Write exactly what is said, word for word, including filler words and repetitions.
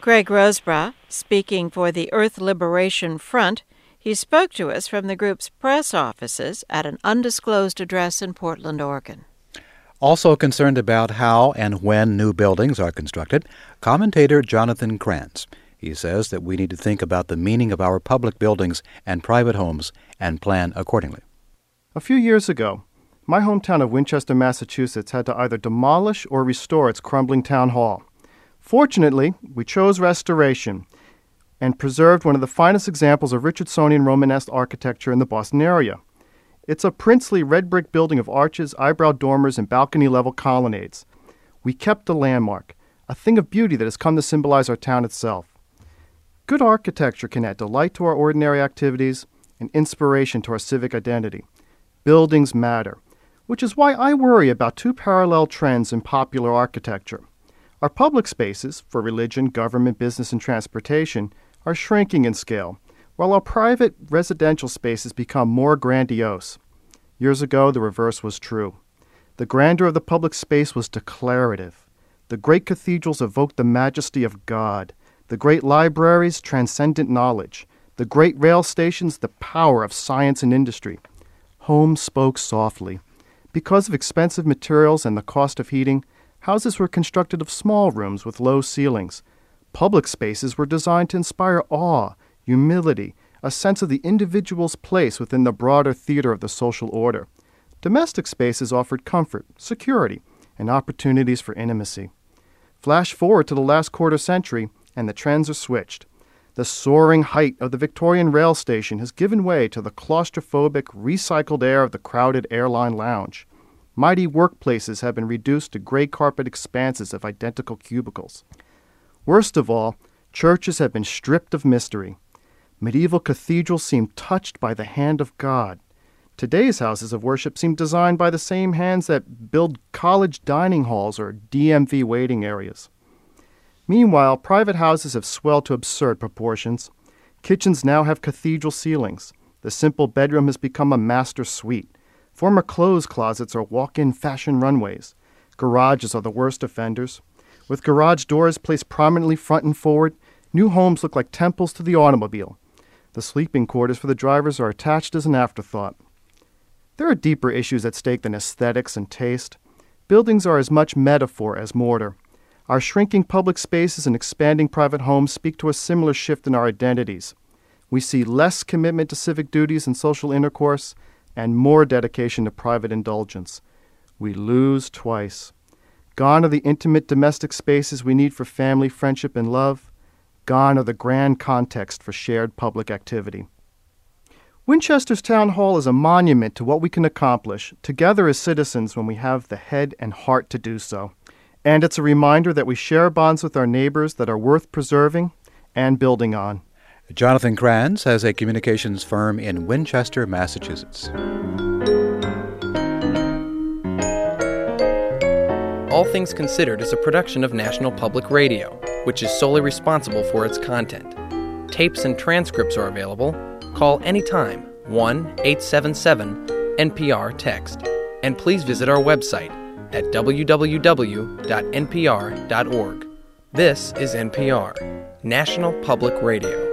Craig Roseborough, speaking for the Earth Liberation Front, he spoke to us from the group's press offices at an undisclosed address in Portland, Oregon. Also concerned about how and when new buildings are constructed, commentator Jonathan Kranz. He says that we need to think about the meaning of our public buildings and private homes and plan accordingly. A few years ago, my hometown of Winchester, Massachusetts had to either demolish or restore its crumbling town hall. Fortunately, we chose restoration and preserved one of the finest examples of Richardsonian Romanesque architecture in the Boston area. It's a princely red brick building of arches, eyebrow dormers, and balcony-level colonnades. We kept the landmark, a thing of beauty that has come to symbolize our town itself. Good architecture can add delight to our ordinary activities and inspiration to our civic identity. Buildings matter, which is why I worry about two parallel trends in popular architecture. Our public spaces, for religion, government, business, and transportation, are shrinking in scale, while our private residential spaces become more grandiose. Years ago, the reverse was true. The grandeur of the public space was declarative. The great cathedrals evoked the majesty of God. The great libraries, transcendent knowledge. The great rail stations, the power of science and industry. Homes spoke softly. Because of expensive materials and the cost of heating, houses were constructed of small rooms with low ceilings. Public spaces were designed to inspire awe, humility, a sense of the individual's place within the broader theater of the social order. Domestic spaces offered comfort, security, and opportunities for intimacy. Flash forward to the last quarter century, and the trends are switched. The soaring height of the Victorian rail station has given way to the claustrophobic, recycled air of the crowded airline lounge. Mighty workplaces have been reduced to gray carpet expanses of identical cubicles. Worst of all, churches have been stripped of mystery. Medieval cathedrals seem touched by the hand of God. Today's houses of worship seem designed by the same hands that build college dining halls or D M V waiting areas. Meanwhile, private houses have swelled to absurd proportions. Kitchens now have cathedral ceilings. The simple bedroom has become a master suite. Former clothes closets are walk-in fashion runways. Garages are the worst offenders. With garage doors placed prominently front and forward, new homes look like temples to the automobile. The sleeping quarters for the drivers are attached as an afterthought. There are deeper issues at stake than aesthetics and taste. Buildings are as much metaphor as mortar. Our shrinking public spaces and expanding private homes speak to a similar shift in our identities. We see less commitment to civic duties and social intercourse, and more dedication to private indulgence. We lose twice. Gone are the intimate domestic spaces we need for family, friendship, and love. Gone are the grand context for shared public activity. Winchester's Town Hall is a monument to what we can accomplish together as citizens when we have the head and heart to do so. And it's a reminder that we share bonds with our neighbors that are worth preserving and building on. Jonathan Kranz has a communications firm in Winchester, Massachusetts. All Things Considered is a production of National Public Radio, which is solely responsible for its content. Tapes and transcripts are available. Call anytime, one eight seven seven N P R text. And please visit our website at w w w dot n p r dot org. This is N P R, National Public Radio.